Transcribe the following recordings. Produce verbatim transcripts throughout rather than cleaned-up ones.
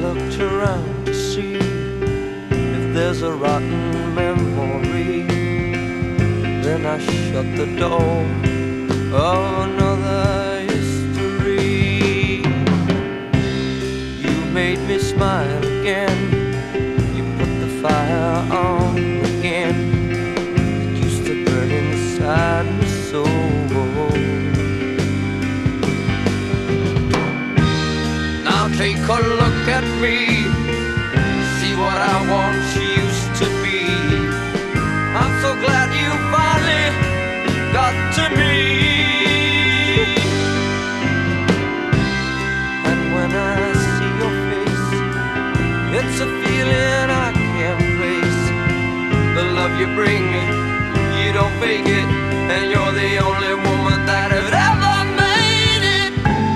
looked around to see if there's a rotten memory. Then I shut the door of another history. You made me smile again. You put the fire on again. It used to burn inside me so. Now take a look at me. See what I once used to be. I'm so glad you finally got to me. And when I see your face, it's a feeling I can't place. The love you bring, you don't fake it, and you're the only woman that has ever made it.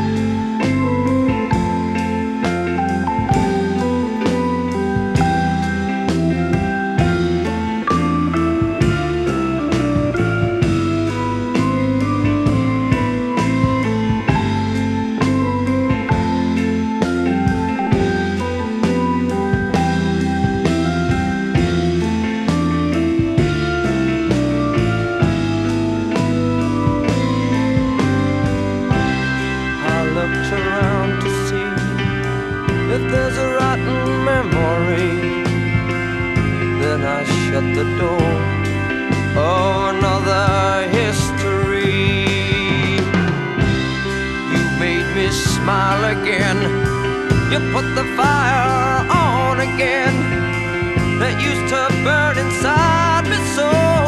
Around to see if there's a rotten memory. Then I shut the door of another history. You made me smile again. You put the fire on again that used to burn inside me so.